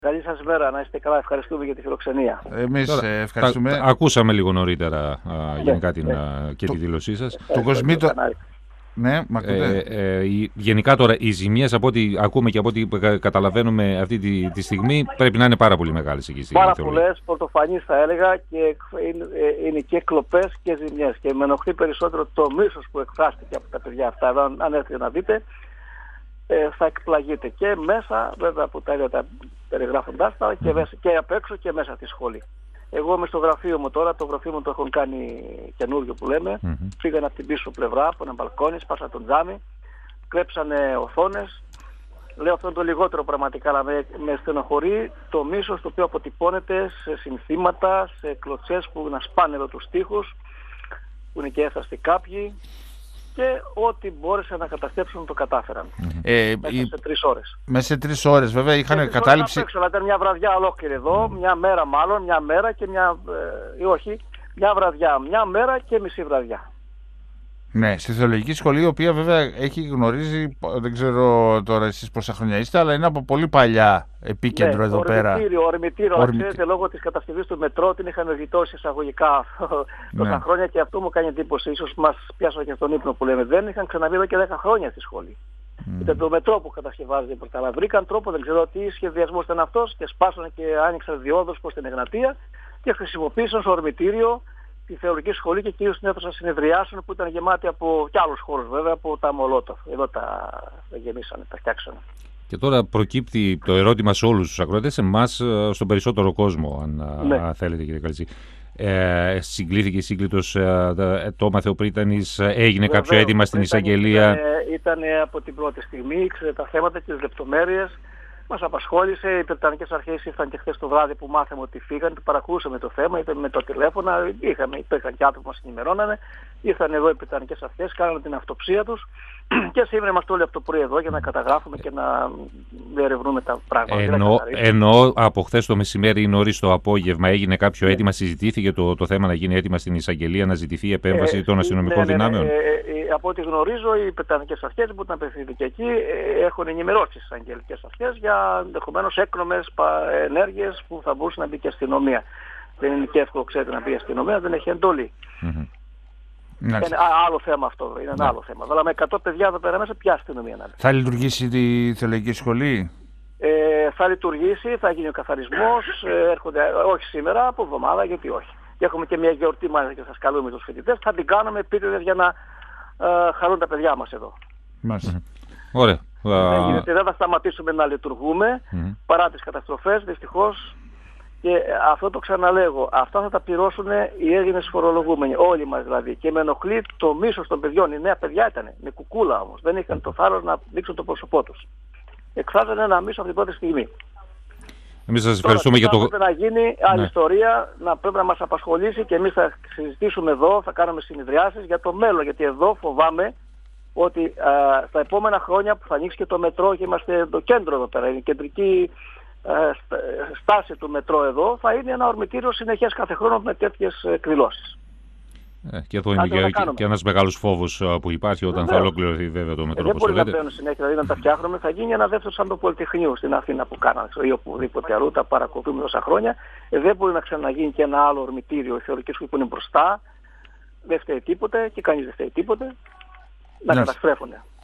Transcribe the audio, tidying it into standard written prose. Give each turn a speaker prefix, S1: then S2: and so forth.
S1: Καλή σας μέρα, να είστε καλά. Ευχαριστούμε για τη φιλοξενία.
S2: Εμείς ευχαριστούμε.
S3: Ακούσαμε λίγο νωρίτερα γενικά και τη δήλωσή σας.
S2: Του Κοσμήτο. Ναι,
S3: γενικά τώρα οι ζημίες, από ό,τι ακούμε και από ό,τι καταλαβαίνουμε αυτή τη στιγμή, πρέπει να είναι πάρα πολύ μεγάλες εκεί στην
S1: Πάρα πολλές, πρωτοφανείς θα έλεγα, και είναι και κλοπές και ζημιές. Και με ενοχλεί περισσότερο το μίσος που εκφράστηκε από τα παιδιά αυτά. Αν έρθετε να δείτε, θα εκπλαγείτε. Και μέσα, βέβαια, από τα περιγράφοντάς τα, και απ' έξω και μέσα στη σχολή. Εγώ είμαι στο γραφείο μου τώρα, το γραφείο μου το έχουν κάνει καινούριο που λέμε. Φύγανε από την πίσω πλευρά, από ένα μπαλκόνι, σπάσα τον τζάμι, κλέψανε οθόνες. Λέω αυτό είναι το λιγότερο πραγματικά, αλλά με στενοχωρεί το μίσος το οποίο αποτυπώνεται σε συνθήματα, σε κλωτσές που να σπάνε εδώ τους τοίχους, που είναι και έφταστοι κάποιοι, και ό,τι μπόρεσαν να καταστρέψουν το κατάφεραν. Μέσα σε 3 ώρες.
S2: Μέσα σε 3 ώρες, βέβαια, είχαν κατάληψη.
S1: Αλλά ήταν μια βραδιά ολόκληρη εδώ, μια μέρα μάλλον, μια μέρα και μια βραδιά, μια μέρα και μισή βραδιά.
S2: Ναι, στη θεολογική σχολή, η οποία βέβαια έχει γνωρίζει, δεν ξέρω τώρα εσείς πόσα χρόνια είστε, αλλά είναι από πολύ παλιά επίκεντρο εδώ πέρα.
S1: Ορμητήριο, ξέρετε, λόγω της κατασκευής του μετρό την είχαν γλιτώσει εισαγωγικά τόσα χρόνια, και αυτό μου κάνει εντύπωση. Ίσως μας πιάσω και στον ύπνο που λέμε. Δεν είχαν ξαναβεί εδώ και 10 χρόνια στη σχολή. Ήταν το μετρό που κατασκευάζεται πρώτα. Αλλά βρήκαν τρόπο, δεν ξέρω τι σχεδιασμός ήταν αυτός, και σπάσανε και άνοιξαν διόδους προς την Εγνατία και χρησιμοποίησαν ως ορμητήριο τη θεωρική σχολή, και κυρίως την αίθουσα συνεδριάσεων που ήταν γεμάτη από κι άλλους χώρους, βέβαια, από τα Μολότοφ. Εδώ τα γεμίσανε, τα φτιάξανε.
S3: Και τώρα προκύπτει το ερώτημα σε όλους τους ακροατές, εμάς, στον περισσότερο κόσμο, αν θέλετε, κύριε Καλτσή. Συγκλήθηκε η σύγκλιτος, το έμαθε ο Πρίτανης, έγινε κάποιο αίτημα στην εισαγγελία?
S1: Ήταν από την πρώτη στιγμή, ήξερε τα θέματα και τις λεπτομέρειες. Μας απασχόλησε, οι Βρετανικές αρχές ήρθαν και χθες το βράδυ που μάθαμε ότι φύγαν, παρακολούσαμε το θέμα, ήταν με το τηλέφωνο, υπήρχαν και άνθρωποι που μας ενημερώνανε, ήρθαν εδώ οι Βρετανικές αρχές, κάνανε την αυτοψία τους και σήμερα είμαστε όλοι από το πρωί εδώ για να καταγράφουμε και να διερευνούμε τα πράγματα.
S3: Ενώ από χθες το μεσημέρι ή νωρίς το απόγευμα έγινε κάποιο αίτημα, συζητήθηκε το θέμα να γίνει αίτημα στην εισαγγελία, να ζητηθεί η επέμβαση των αστυνομικών δυνάμεων?
S1: Από ό,τι γνωρίζω, οι Βρετανικές αρχές που ήταν απευθυνθεί και εκεί έχουν ενημερώσει τις αγγελικές αρχές για ενδεχομένως έκνομες ενέργειες που θα μπορούσε να μπει και αστυνομία. Δεν είναι και εύκολο, ξέρετε, να μπει η αστυνομία, δεν έχει εντολή. Είναι άλλο θέμα αυτό. Είναι ένα άλλο θέμα. Αλλά με 100 παιδιά εδώ πέρα μέσα, ποια αστυνομία να μπει?
S2: Θα λειτουργήσει τη θεολογική σχολή?
S1: Θα λειτουργήσει, θα γίνει ο καθαρισμός. Έρχονται, όχι σήμερα, από εβδομάδα, γιατί όχι. Και έχουμε και μια γιορτή μάλιστα και σας καλούμε τους φοιτητές. Θα την κάνουμε επίτηδες για να χαρούν τα παιδιά μας εδώ.
S3: Ωραία.
S1: Δεν θα σταματήσουμε να λειτουργούμε παρά τις καταστροφές, δυστυχώς. Και αυτό το ξαναλέγω, αυτά θα τα πληρώσουν οι Έλληνες φορολογούμενοι, όλοι μας δηλαδή. Και με ενοχλεί το μίσος των παιδιών. Οι νέα παιδιά ήταν, με κουκούλα όμως. Δεν είχαν το θάρρος να δείξουν το πρόσωπό τους. Εκφράζανε ένα μίσο από την πρώτη στιγμή.
S3: Εμείς σας ευχαριστούμε για το...
S1: Πρέπει να γίνει άλλη ιστορία, πρέπει να μας απασχολήσει, και εμείς θα συζητήσουμε εδώ, θα κάνουμε συνεδριάσεις για το μέλλον. Γιατί εδώ φοβάμαι ότι στα επόμενα χρόνια που θα ανοίξει και το μετρό, και είμαστε το κέντρο εδώ πέρα, η κεντρική στάση του μετρό εδώ, θα είναι ένα ορμητήριο συνεχές κάθε χρόνο με τέτοιες εκδηλώσεις.
S3: Και εδώ είναι και ένας μεγάλος φόβος που υπάρχει όταν θα ολοκληρωθεί βέβαια το μετρό.
S1: Δεν μπορεί να μπαίνουν συνέχεια, δηλαδή να τα φτιάχνουμε. Θα γίνει ένα δεύτερο σαν το Πολυτεχνείο στην Αθήνα που κάναμε, ή οπουδήποτε αλλού, τα παρακολουθούμε τόσα χρόνια. Δεν μπορεί να ξαναγίνει και ένα άλλο ορμητήριο, η θεωρική σχολή που είναι μπροστά. Δεν φταίει τίποτε και κανείς δεν φταίει τίποτε. Να καταστρέφονται.